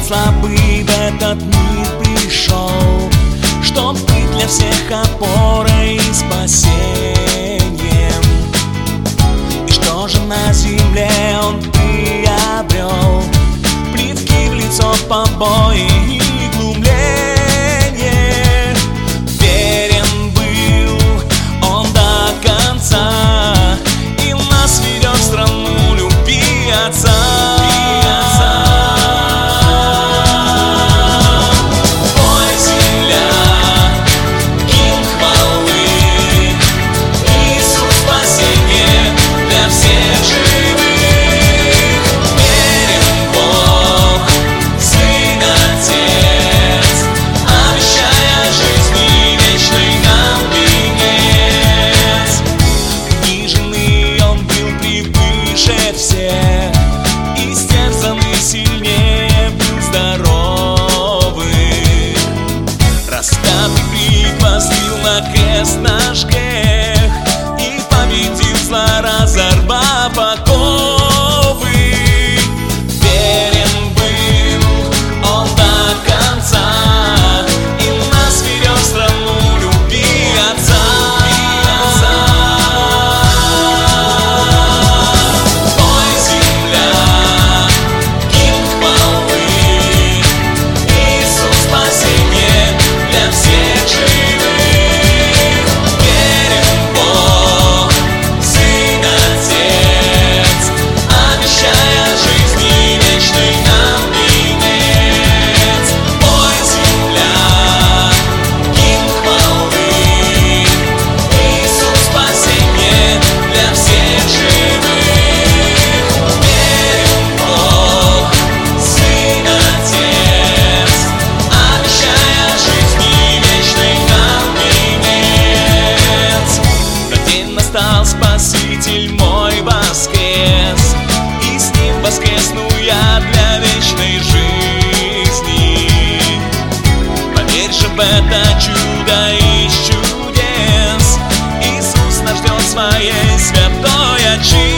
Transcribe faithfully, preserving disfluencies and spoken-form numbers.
слабый в этот мир пришел, чтоб быть для всех опорой и спасением. И что же на земле он приобрел? Плевки в лицо, побои и глумление. Верен был он до конца, и нас ведет в страну любви Отца. Сильнее был здоровый, распятый припостил на крест наш грех и победил зла, разорвав оковы. Верен был он до конца, и нас ведет в страну любви Отца. Спаситель мой воскрес, и с ним воскресну я для вечной жизни. Поверь же в это чудо из чудес, Иисус нас ждет своей святой отчизны.